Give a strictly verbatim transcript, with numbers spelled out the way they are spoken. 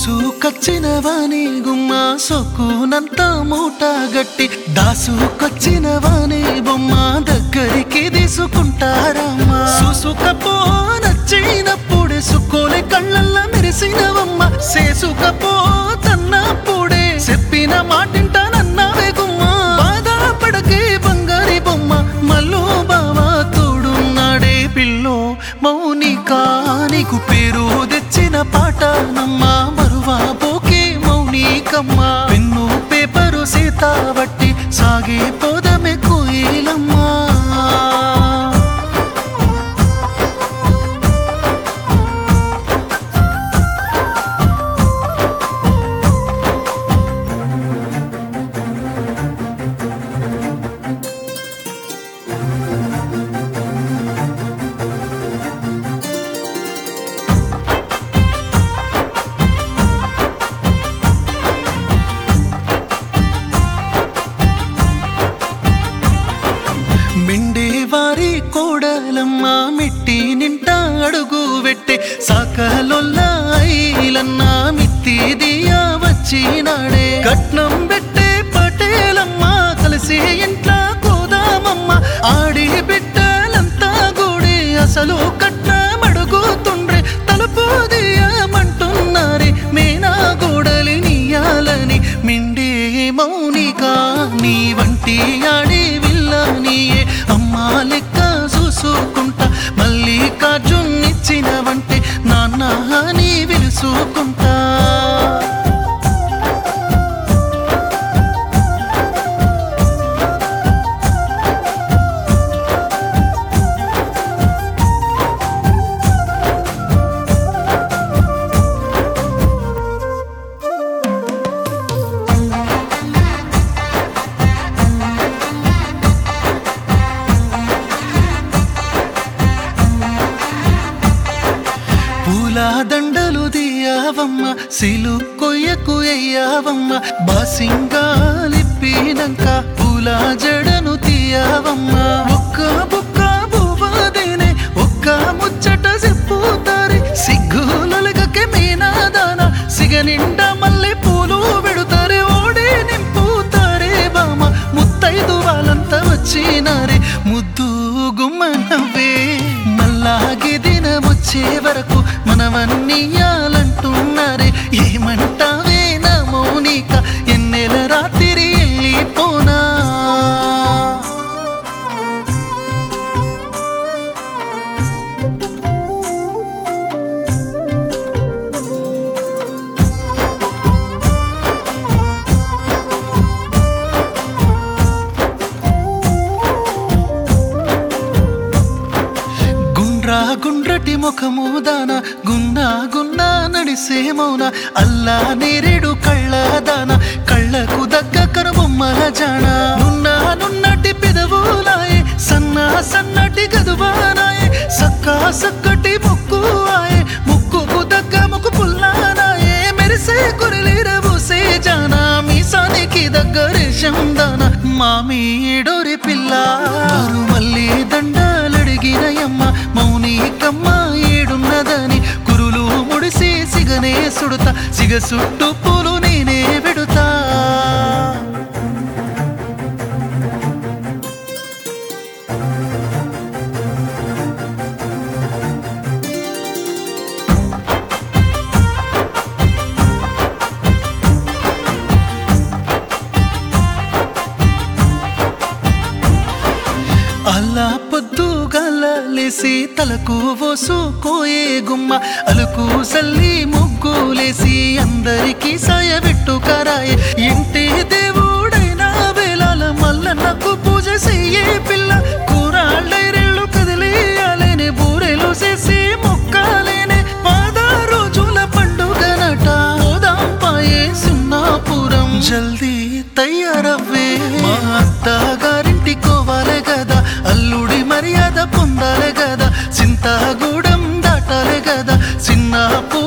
చేసుకొచ్చిన వాణి గుమ్మ సొక్కునంత మూట గట్టి దాసుకొచ్చిన వాణి బొమ్మ దగ్గరికి తీసుకుంటారమ్మా చూసుకపో నచ్చినప్పుడే సుక్కోలే కళ్ళల్ల మెరిసినవమ్మ చేసుకపో తన్నప్పుడే చెప్పిన మాటింటానన్నావే గుమ్మ బాధపడకే బంగారి బొమ్మ మల్లు బావా తోడున్నాడే పిల్లో మౌనిక నీకు పేరు తెచ్చిన పాట నమ్మా మరువా పోకే మౌనికమ్మ పెన్ను పేపరు సీత బట్టి సాగే పోదమే కోయిలమ్మా వారి కోడలమ్మ మిట్టి నింట అడుగు వెట్టే సాకలొల్ల ఐలన్న మిత్తి దియా వచ్చినాడే కట్నం పెట్టే పటేలమ్మ కలిసి ఇంట్లా కోదామమ్మ ఆడి బిడ్డలంతా గూడి అసలు కట్నం అడుగుతుండ్రే తలుపు దియమంటున్నారే మేనా గోడలి నీయాలని మిండే మౌనిక నీ వంటి ఆడి విల్ల నీయే అమ్మా లెక్క చూసుకుంటా మల్లికార్జున్నిచ్చినవంటే నాన్న అని విలుసుకుంటా దండలు దియావమ్మ సిలు కొయ్యకు ఎయ్యావమ్మ బాసింగాలిప్పినంక పూల జడను తీయావమ్మ ఒక్క బుక్క బువ్వదేనే ఒక్క ముచ్చట చెప్పుతారే సిగ్గులొలగకే మీనాదాన సిగ నిండా మల్లె పూలు పెడుతారే ఓడి నింపుతారే బామ ముత్తైదు వాళ్ళంతా వచ్చినారే ముద్దు గుమ్మనవ్వే మల్లాగి దినమొచ్చే వరకు మనవన్నీయాలంటున్నారే ఏమంటావే నా మౌనిక ఎన్నెల రాత్రి వెళ్ళిపోనా గుండ్రటి ముఖము దాన గున్నా గున్నా నడిసే మౌన అల్లా నేరేడు కళ్ళ దాన కళ్ళకు దగ్గ కనుబొమ్మల జాణ నున్నా నున్నటి పెదవులాయే సన్నా సన్నటి గదువానాయే సక్కా సక్కటి ముక్కు ఆయే ముక్కుకు దగ్గ ముక్కు పుల్లానాయే మెరిసే కొరలేరబూసే జాన మీసానికి దగ్గ రేషం దాన మామీడోరి పిల్ల మళ్ళీ దండాలడిగినయమ్మ మౌనికమ్మ ఏడున్నదని కురులు ముడిసి సిగనే సుడుతా సిగ సుట్టు పూలు నేనే పెడుతా అల్లా పొద్దుగాల లేసి తలకు పోసుకోయే గుమ్మ అలుకు సల్లి ముగ్గులేసి అందరికీ సాయబెట్టుకరాయే ఇంటి దేవుడైన వేళల మల్లన్నకు పూజ చెయ్యే పిల్ల కూరాళ్ళైరెళ్ళు కదిలేయాలేనే బూరెలు చేసి మొక్కాలేనే పాద రోజుల పండుగనట పోదాం పాయే సున్నాపురం జల్దీ తయారవ్వే మా అత్తగారింటి కోవాలే కదా అల్లుడి మర్యాద పొందాలే కదా చింతగూడెం దాటాలే కదా చిన్న